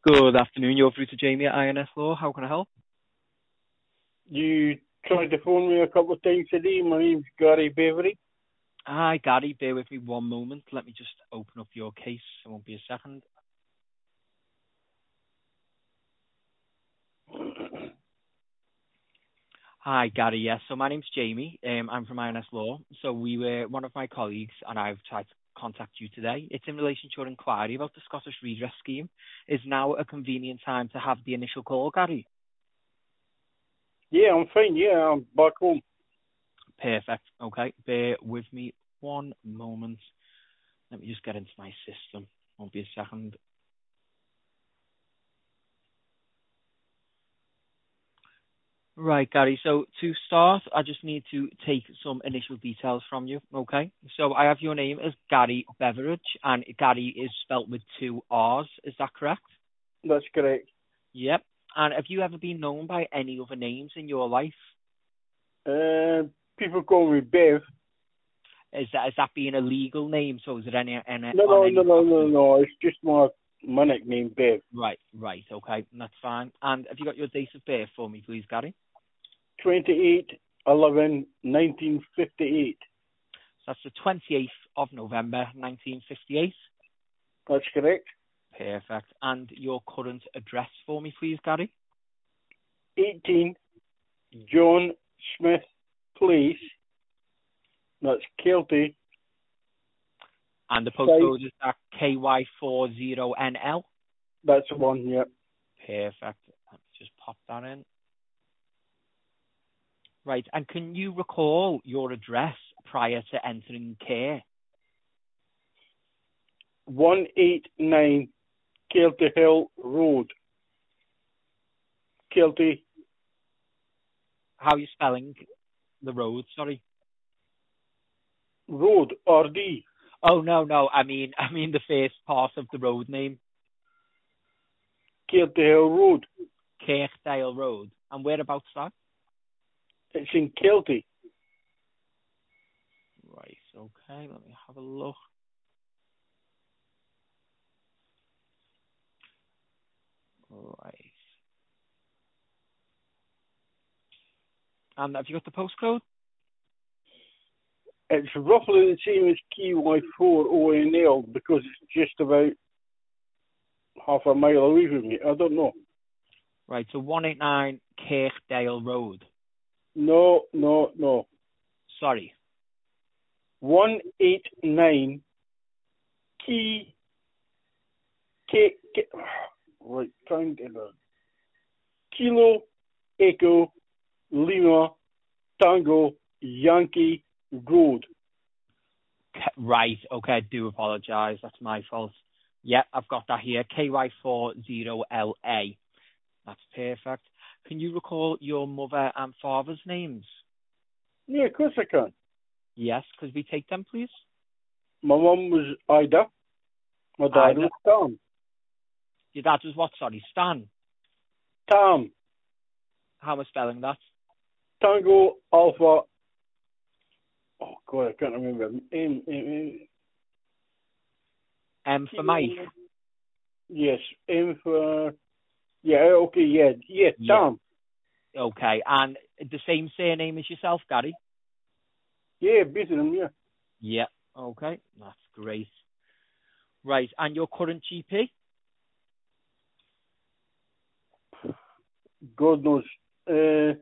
Good afternoon. You're through to Jamie at INS Law. How can I help? You tried to phone me a couple of times today. My name's Gary Bevery. Hi, Gary. Bear with me one moment. Let me just open up your case. It won't be a second. Hi, Gary. Yes, so my name's Jamie. I'm from INS Law. So we were one of my colleagues, and I've tried to contact you today. It's in relation to your inquiry about the Scottish Redress Scheme. Is now a convenient time to have the initial call, Gary? Yeah, I'm fine. Yeah, I'm back home. Perfect. Okay. Bear with me one moment. Let me just get into my system. Won't be a second. Right, Gary. So to start, I just need to take some initial details from you. Okay. So I have your name as Gary Beveridge, and Gary is spelt with two R's. Is that correct? That's correct. Yep. And have you ever been known by any other names in your life? People call me Bev. Is that being a legal name? So is it any No, on any no. It's just my nickname, Bev. Right. Okay, that's fine. And have you got your date of birth for me, please, Gary? 28/11/1958. So that's the 28th of November, 1958. That's correct. Perfect. And your current address for me, please, Gary? 18 John Smith Place. That's Kelty. And the postcode is at KY40NL? That's the one, yeah. Perfect. Let's just pop that in. Right. And can you recall your address prior to entering care? 189 Kelty Hill Road. Kelty. How are you spelling the road? Sorry. Road, RD. Oh, no. I mean the first part of the road name. Kelty Hill Road. Kirkdale Road. And whereabouts that? It's in Kelty. Right. Okay. Let me have a look. Right. And have you got the postcode? It's roughly the same as KY4ONL because it's just about half a mile away from me. I don't know. Right. So 189 Kirkdale Road. No. Sorry. 189 right, trying to Kilo Echo Lima Tango Yankee Road. Right. Okay. I do apologise. That's my fault. Yeah, I've got that here. KY40LA. That's perfect. Can you recall your mother and father's names? Yeah, of course I can. Yes. Could we take them, please? My mum was Ida. My dad Ida. was Tom. Your dad was what? Sorry, Stan. Tom. How am I spelling that? Tango Alpha. Oh God, I can't remember. M for Mike. Yes, M for. Yeah. Okay. Yeah. Tom. Okay, and the same surname as yourself, Gary? Yeah, both of them. Yeah. Yeah. Okay, that's great. Right, and your current GP? God knows. I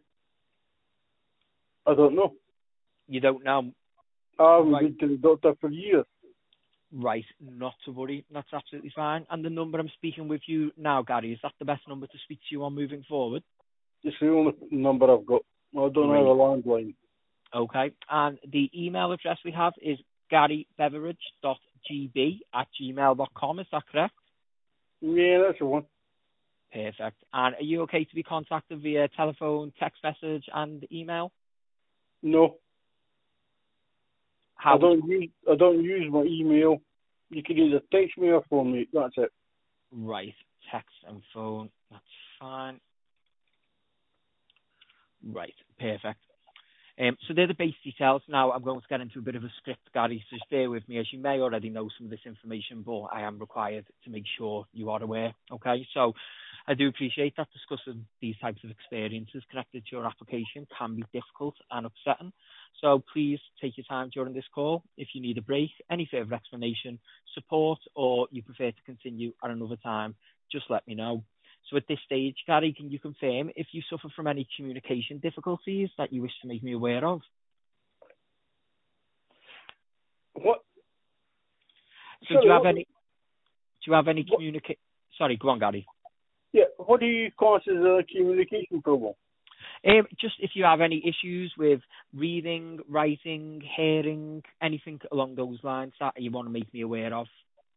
don't know. You don't know? I haven't been to the doctor for years. Right, not to worry. That's absolutely fine. And the number I'm speaking with you now, Gary, is that the best number to speak to you on moving forward? It's the only number I've got. I don't have a landline. Okay, and the email address we have is garybeveridge.gb@gmail.com. Is that correct? Yeah, that's the one. Perfect. And are you okay to be contacted via telephone, text message, and email? No. I don't use my email. You can either text me or phone me. That's it. Right, text and phone. That's fine. Right, perfect. So they're the base details. Now I'm going to get into a bit of a script, Gary, so just bear with me. As you may already know some of this information, but I am required to make sure you are aware. Okay, so I do appreciate that discussing these types of experiences connected to your application can be difficult and upsetting. So please take your time during this call. If you need a break, any further explanation, support, or you prefer to continue at another time, just let me know. So at this stage, Gary, can you confirm if you suffer from any communication difficulties that you wish to make me aware of? What? So do you have any communication? Sorry, go on, Gary. Yeah, what do you class as a communication problem? Just if you have any issues with reading, writing, hearing, anything along those lines that you want to make me aware of.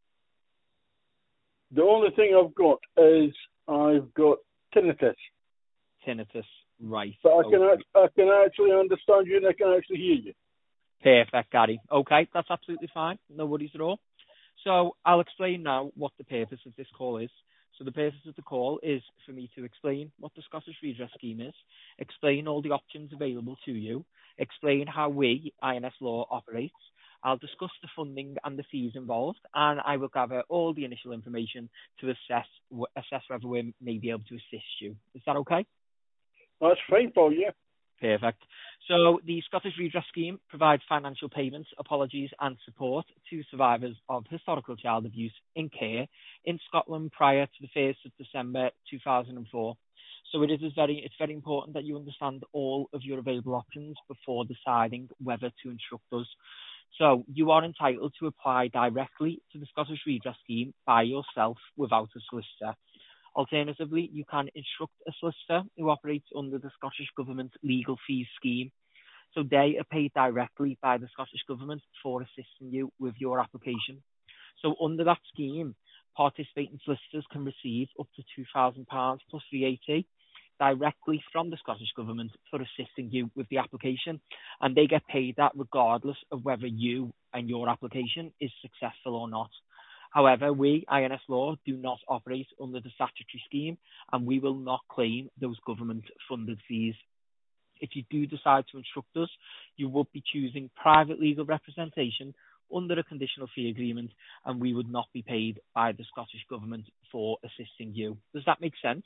The only thing I've got is I've got tinnitus. Tinnitus, right. But Okay. I can actually understand you and I can actually hear you. Perfect, Gary. Okay, that's absolutely fine. No worries at all. So I'll explain now what the purpose of this call is. So the purpose of the call is for me to explain what the Scottish Redress Scheme is, explain all the options available to you, explain how we, INS Law, operates. I'll discuss the funding and the fees involved, and I will gather all the initial information to assess whether we may be able to assist you. Is that okay? That's fine, Paul, yeah. Perfect. So the Scottish Redress Scheme provides financial payments, apologies and support to survivors of historical child abuse in care in Scotland prior to the 1st of December 2004. So it's very important that you understand all of your available options before deciding whether to instruct us. So you are entitled to apply directly to the Scottish Redress Scheme by yourself without a solicitor. Alternatively, you can instruct a solicitor who operates under the Scottish Government Legal Fees Scheme. So they are paid directly by the Scottish Government for assisting you with your application. So under that scheme, participating solicitors can receive up to £2,000 plus VAT directly from the Scottish Government for assisting you with the application. And they get paid that regardless of whether you and your application is successful or not. However, we, INS Law, do not operate under the statutory scheme and we will not claim those government-funded fees. If you do decide to instruct us, you would be choosing private legal representation under a conditional fee agreement and we would not be paid by the Scottish Government for assisting you. Does that make sense?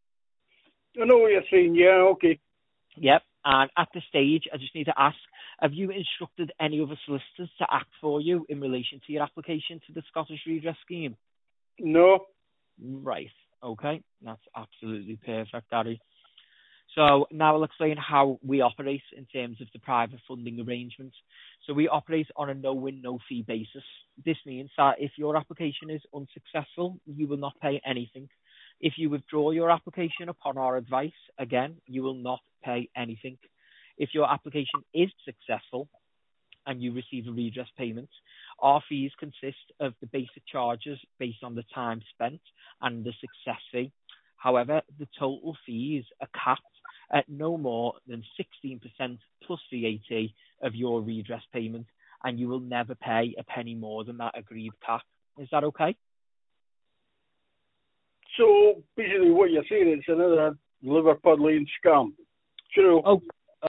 I know what you're saying, yeah, okay. Yep. And at this stage, I just need to ask, have you instructed any other solicitors to act for you in relation to your application to the Scottish Redress Scheme? No. Right. Okay. That's absolutely perfect, Gary. So now I'll explain how we operate in terms of the private funding arrangements. So we operate on a no-win, no-fee basis. This means that if your application is unsuccessful, you will not pay anything. If you withdraw your application upon our advice, again, you will not pay anything. If your application is successful and you receive a redress payment, our fees consist of the basic charges based on the time spent and the success fee. However, the total fees are capped at no more than 16% plus VAT of your redress payment, and you will never pay a penny more than that agreed cap. Is that okay? So basically what you're saying, it's another Liverpudlian scam. True. Oh,